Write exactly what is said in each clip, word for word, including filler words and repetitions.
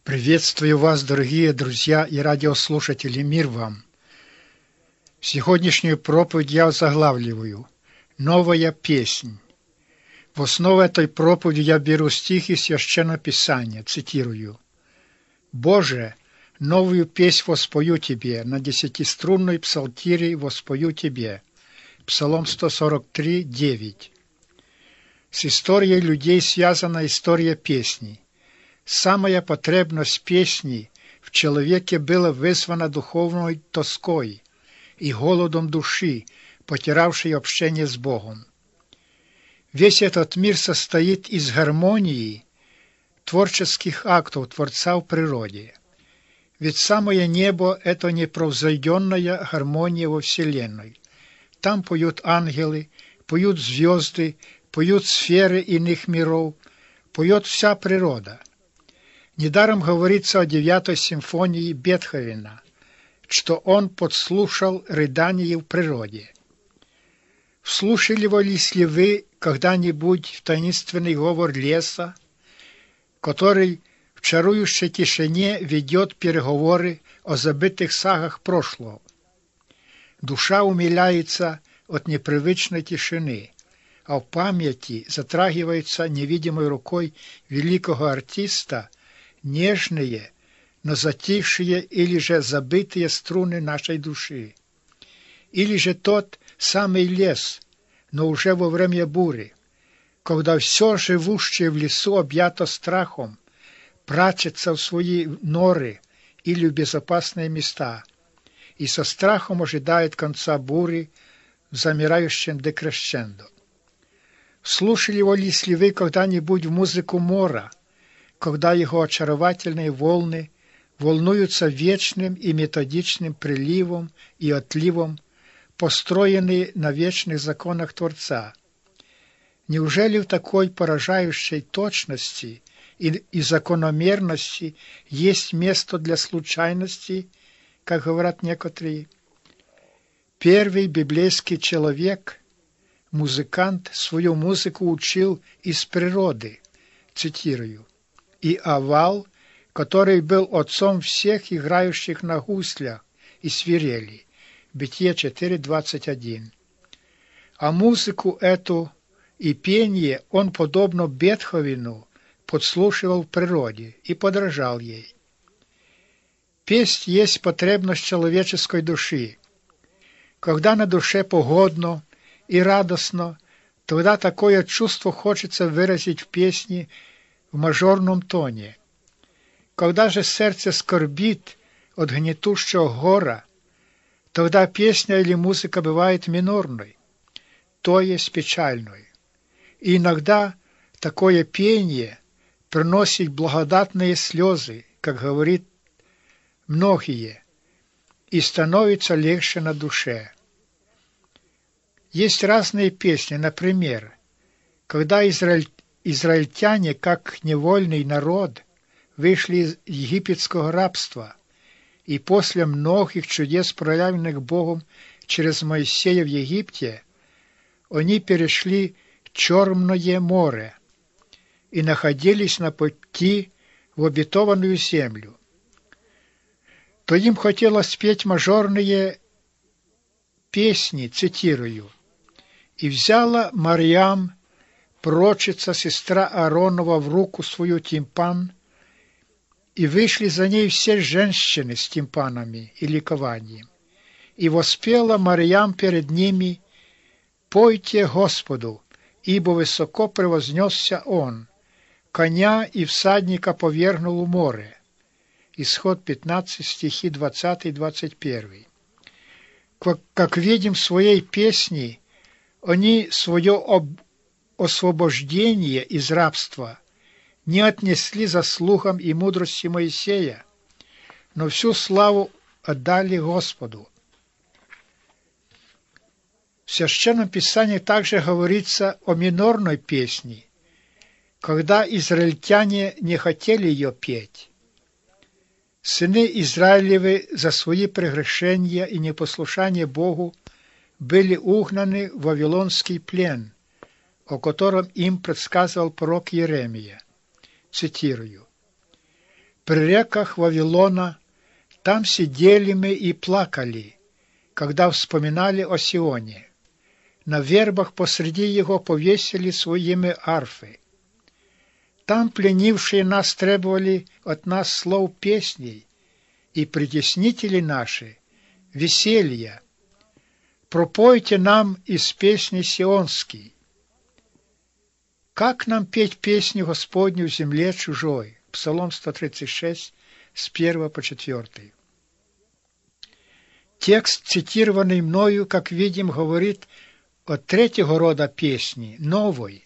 Приветствую вас, дорогие друзья и радиослушатели, мир вам! Сегодняшнюю проповедь я озаглавливаю «Новая песнь». В основу этой проповеди я беру стихи Священного Писания, цитирую. «Боже, новую песнь воспою Тебе, на десятиструнной псалтире воспою Тебе». Псалом сто сорок три, девять. С историей людей связана история песни. Самая потребность песни в человеке была вызвана духовной тоской и голодом души, потерявшей общение с Богом. Весь этот мир состоит из гармонии творческих актов Творца в природе. Ведь самое небо – это непревзойденная гармония во Вселенной. Там поют ангелы, поют звезды, поют сферы иных миров, поет вся природа. Недаром говорится о девятой симфонии Бетховена, что он подслушал рыдание в природе. Вслушивались ли вы когда-нибудь в таинственный говор леса, который в чарующей тишине ведет переговоры о забытых сагах прошлого? Душа умиляется от непривычной тишины, а в памяти затрагивается невидимой рукой великого артиста нежные, но затихшие или же забытые струны нашей души. Или же тот самый лес, но уже во время бури, когда все живущее в лесу объято страхом, прячется в свои норы или в безопасные места и со страхом ожидает конца бури в замирающем декрещендо. Слушали ли вы когда-нибудь музыку мора, когда его очаровательные волны волнуются вечным и методичным приливом и отливом, построенные на вечных законах Творца? Неужели в такой поражающей точности и, и закономерности есть место для случайностей, как говорят некоторые? Первый библейский человек, музыкант, свою музыку учил из природы, цитирую, «И овал, который был отцом всех играющих на гуслях и свирели». Бытие четыре, двадцать один. А музыку эту и пение он, подобно Бетховену, подслушивал в природе и подражал ей. Песнь есть потребность человеческой души. Когда на душе погодно и радостно, тогда такое чувство хочется выразить в песне в мажорном тоне. Когда же сердце скорбит от гнетущего гора, тогда песня или музыка бывает минорной, то есть печальной. И иногда такое пение приносит благодатные слезы, как говорит многие, и становится легче на душе. Есть разные песни, например, когда израиль... израильтяне, как невольный народ, вышли из египетского рабства, и после многих чудес, проявленных Богом через Моисея в Египте, они перешли Черное море и находились на пути в обетованную землю. То им хотелось спеть мажорные песни, цитирую, «И взяла Марьям, пророчица, сестра Ааронова, в руку свою тимпан, и вышли за ней все женщины с тимпанами и ликованием. И воспела Марьям перед ними: пойте Господу, ибо высоко превознесся Он, коня и всадника повергнул в море». Исход пятнадцать, стихи двадцать двадцать один. Как, как видим в своей песне, они свое об... освобождение из рабства не отнесли заслугам и мудрости Моисея, но всю славу отдали Господу. В Священном Писании также говорится о минорной песне, когда израильтяне не хотели ее петь. Сыны Израилевы за свои прегрешения и непослушание Богу были угнаны в вавилонский плен, о котором им предсказывал пророк Иеремия. Цитирую. При реках Вавилона там сидели мы и плакали, когда вспоминали о Сионе. На вербах посреди его повесили своими арфы. Там пленившие нас требовали от нас слов песней, и притеснители наши — веселья. Пропойте нам из песни сионской. Как нам петь песню Господню в земле чужой? Псалом сто тридцать шесть, с первого по четвертый. Текст, цитированный мною, как видим, говорит о третьего рода песни, новой.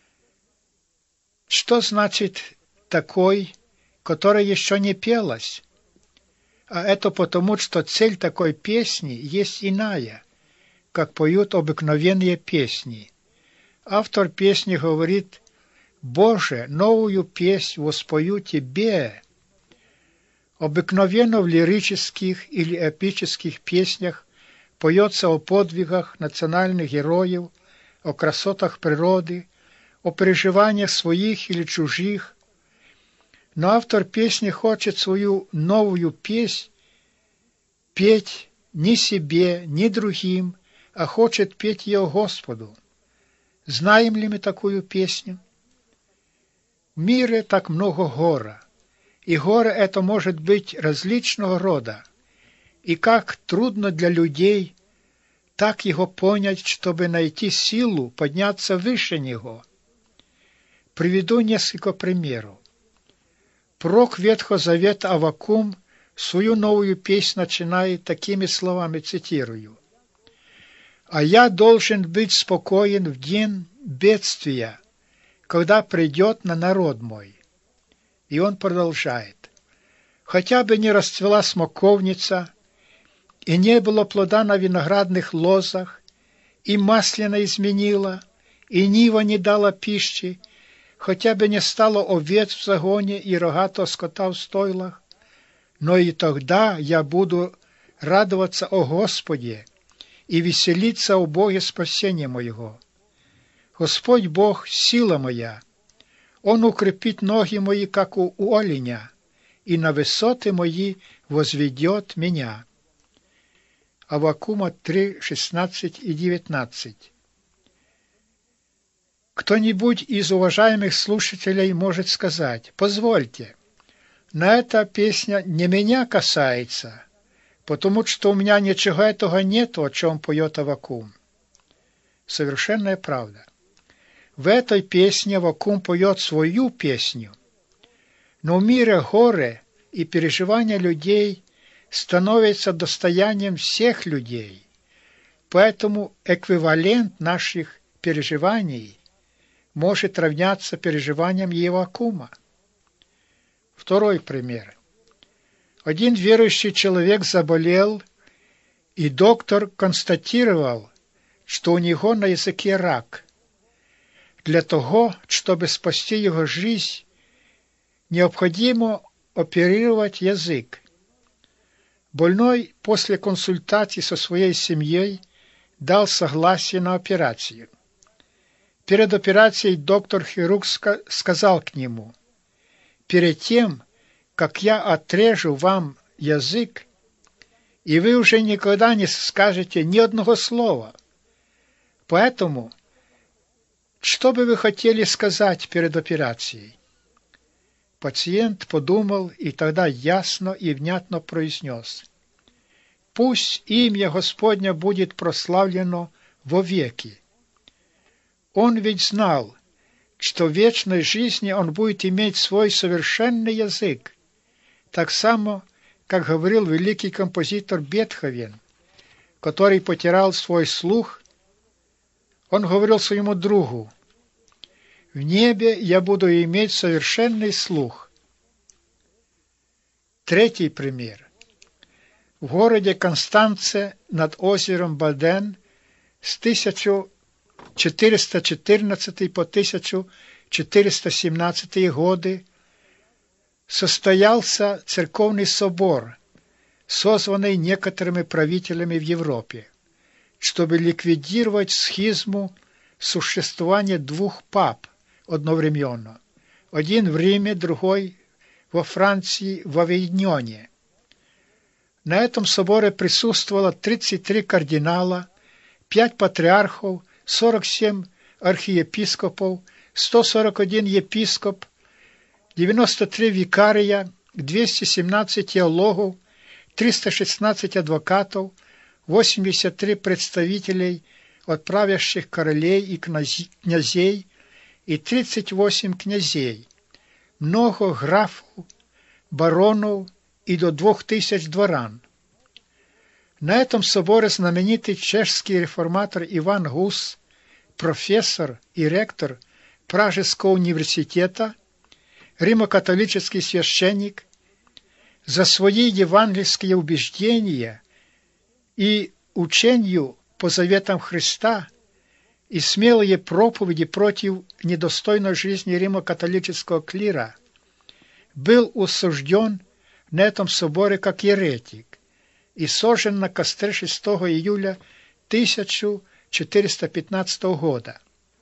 Что значит такой, которая еще не пелась? А это потому, что цель такой песни есть иная, как поют обыкновенные песни. Автор песни говорит: «Боже, новую песнь воспою Тебе». Обыкновенно в лирических или эпических песнях поется о подвигах национальных героев, о красотах природы, о переживаниях своих или чужих. Но автор песни хочет свою новую песнь петь не себе, не другим, а хочет петь ее Господу. Знаем ли мы такую песню? В мире так много гора, и горе это может быть различного рода, и как трудно для людей так его понять, чтобы найти силу подняться выше него. Приведу несколько примеров. Пророк Ветхого Завета Аввакум свою новую песнь начинает такими словами, цитирую: «А я должен быть спокоен в день бедствия, когда придет на народ мой». И он продолжает: «Хотя бы не расцвела смоковница, и не было плода на виноградных лозах, и маслина изменила, и нива не дала пищи, хотя бы не стало овец в загоне и рогатого скота в стойлах, но и тогда я буду радоваться о Господе и веселиться о Боге спасения моего. Господь Бог — сила моя, Он укрепит ноги мои, как у оленя, и на высоты мои возведет меня». Аввакума три, шестнадцать и девятнадцать. Кто-нибудь из уважаемых слушателей может сказать: «Позвольте, но эта песня не меня касается, потому что у меня ничего этого нет, о чем поет Аввакум». Совершенная правда. В этой песне Аввакум поет свою песню, но в мире горе и переживания людей становятся достоянием всех людей, поэтому эквивалент наших переживаний может равняться переживаниям Аввакума. Второй пример. Один верующий человек заболел, и доктор констатировал, что у него на языке рак. Для того, чтобы спасти его жизнь, необходимо оперировать язык. Больной после консультации со своей семьей дал согласие на операцию. Перед операцией доктор-хирург сказал к нему: «Перед тем, как я отрежу вам язык, и вы уже никогда не скажете ни одного слова. Поэтому, что бы вы хотели сказать перед операцией?» Пациент подумал и тогда ясно и внятно произнес: «Пусть имя Господня будет прославлено вовеки». Он ведь знал, что в вечной жизни он будет иметь свой совершенный язык, так само, как говорил великий композитор Бетховен, который потерял свой слух. Он говорил своему другу: «В небе я буду иметь совершенный слух». Третий пример. В городе Констанце над озером Баден с тысяча четыреста четырнадцатого по тысяча четыреста семнадцатый годы состоялся церковный собор, созванный некоторыми правителями в Европе, чтобы ликвидировать схизму существования двух пап одновременно. Один в Риме, другой во Франции, в Авиньоне. На этом соборе присутствовало тридцать три кардинала, пять патриархов, сорок семь архиепископов, сто сорок один епископ, девяносто три викария, двести семнадцать теологов, триста шестнадцать адвокатов, восемьдесят три представителей от правящих королей и князей и тридцать восемь князей, много графов, баронов и до двух тысяч дворян. На этом соборе знаменитый чешский реформатор Иван Гус, профессор и ректор Пражского университета, римо-католический священник, за свои евангельские убеждения и учению по заветам Христа и смелые проповеди против недостойной жизни римо-католического клира, был осужден на этом соборе как еретик и сожжен на костре шестого июля тысяча четыреста пятнадцатого года.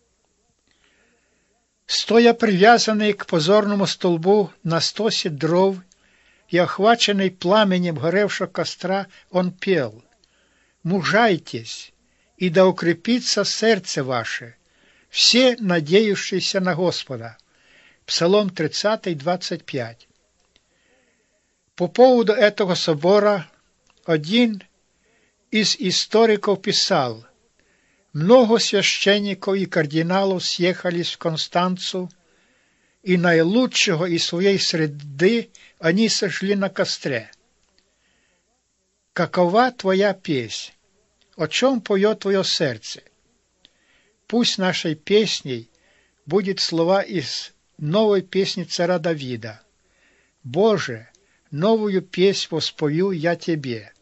Стоя привязанный к позорному столбу на стосе дров и охваченный пламенем горевшего костра, он пел: «Мужайтесь, и да укрепится сердце ваше, все надеющиеся на Господа». Псалом тридцатый, двадцать пять. По поводу этого собора один из историков писал: «Много священников и кардиналов съехались в Констанцу, и наилучшего из своей среды они сожгли на костре». Какова твоя песнь? О чем поет твое сердце? Пусть нашей песней будет слова из новой песни царя Давида: «Боже, новую песнь воспою я Тебе».